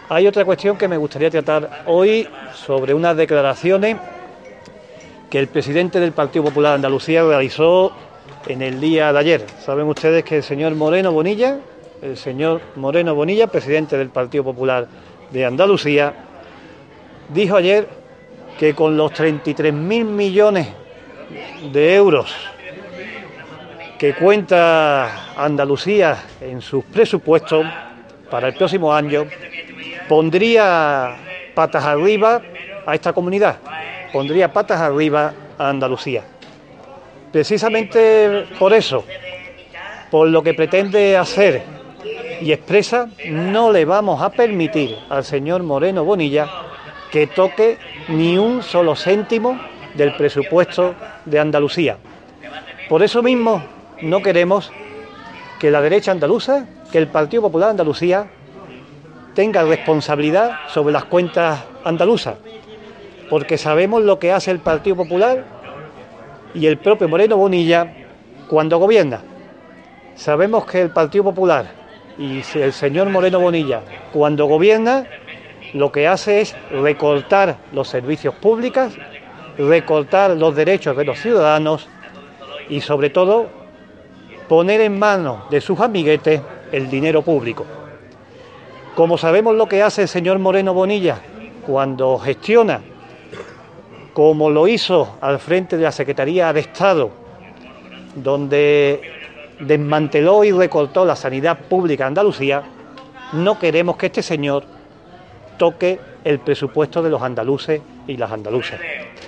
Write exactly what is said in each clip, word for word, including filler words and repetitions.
Hay otra cuestión que me gustaría tratar hoy sobre unas declaraciones que el presidente del Partido Popular de Andalucía realizó en el día de ayer. Saben ustedes que el señor Moreno Bonilla, el señor Moreno Bonilla, presidente del Partido Popular de Andalucía, dijo ayer que con los treinta y tres mil millones de euros que cuenta Andalucía en sus presupuestos para el próximo año, pondría patas arriba a esta comunidad, pondría patas arriba a Andalucía. Precisamente por eso, por lo que pretende hacer y expresa, no le vamos a permitir al señor Moreno Bonilla que toque ni un solo céntimo del presupuesto de Andalucía. Por eso mismo no queremos que la derecha andaluza, que el Partido Popular de Andalucía tenga responsabilidad sobre las cuentas andaluzas, porque sabemos lo que hace el Partido Popular y el propio Moreno Bonilla cuando gobierna. Sabemos que el Partido Popular y el señor Moreno Bonilla cuando gobierna lo que hace es recortar los servicios públicos, recortar los derechos de los ciudadanos y sobre todo poner en manos de sus amiguetes el dinero público. Como sabemos lo que hace el señor Moreno Bonilla cuando gestiona, como lo hizo al frente de la Secretaría de Estado, donde desmanteló y recortó la sanidad pública de Andalucía, no queremos que este señor toque el presupuesto de los andaluces y las andaluzas.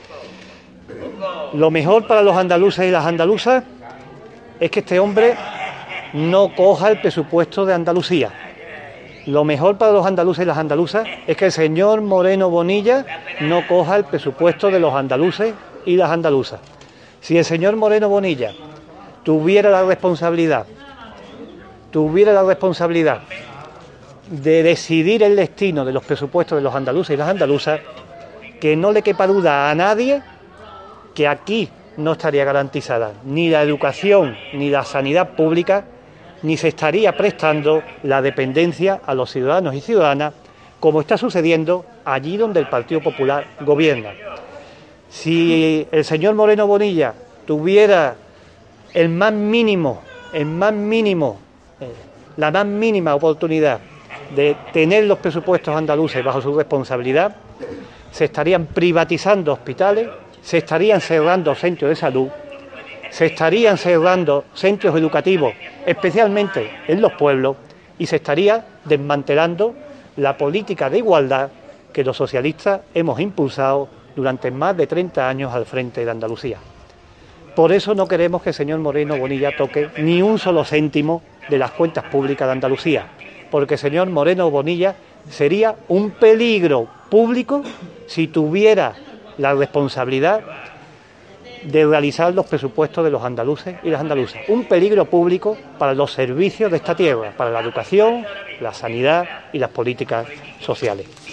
Lo mejor para los andaluces y las andaluzas es que este hombre no coja el presupuesto de Andalucía. Lo mejor para los andaluces y las andaluzas es que el señor Moreno Bonilla no coja el presupuesto de los andaluces y las andaluzas. Si el señor Moreno Bonilla tuviera la responsabilidad, tuviera la responsabilidad de decidir el destino de los presupuestos de los andaluces y las andaluzas, que no le quepa duda a nadie que aquí no estaría garantizada ni la educación ni la sanidad pública, ni se estaría prestando la dependencia a los ciudadanos y ciudadanas, como está sucediendo allí donde el Partido Popular gobierna. Si el señor Moreno Bonilla tuviera el más mínimo, el más mínimo, eh, la más mínima oportunidad de tener los presupuestos andaluces bajo su responsabilidad, se estarían privatizando hospitales, se estarían cerrando centros de salud, se estarían cerrando centros educativos, especialmente en los pueblos, y se estaría desmantelando la política de igualdad que los socialistas hemos impulsado durante más de treinta años al frente de Andalucía. Por eso no queremos que el señor Moreno Bonilla toque ni un solo céntimo de las cuentas públicas de Andalucía, porque el señor Moreno Bonilla sería un peligro público si tuviera la responsabilidad de realizar los presupuestos de los andaluces y las andaluzas. Un peligro público para los servicios de esta tierra, para la educación, la sanidad y las políticas sociales.